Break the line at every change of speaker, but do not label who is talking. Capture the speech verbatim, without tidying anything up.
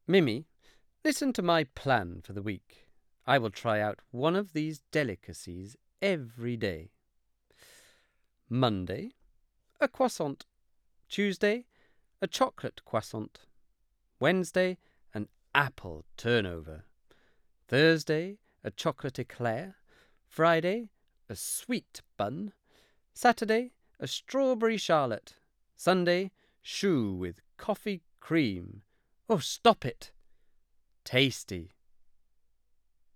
Mimi, listen to my plan for the week. I will try out one of these delicacies every day. Monday, a croissant. Tuesday, a chocolate croissant. Wednesday, an apple turnover. Thursday, a chocolate eclair. Friday, a sweet bun. Saturday, a strawberry charlotte. Sunday, choux with coffee cream. Oh, stop it! Tasty.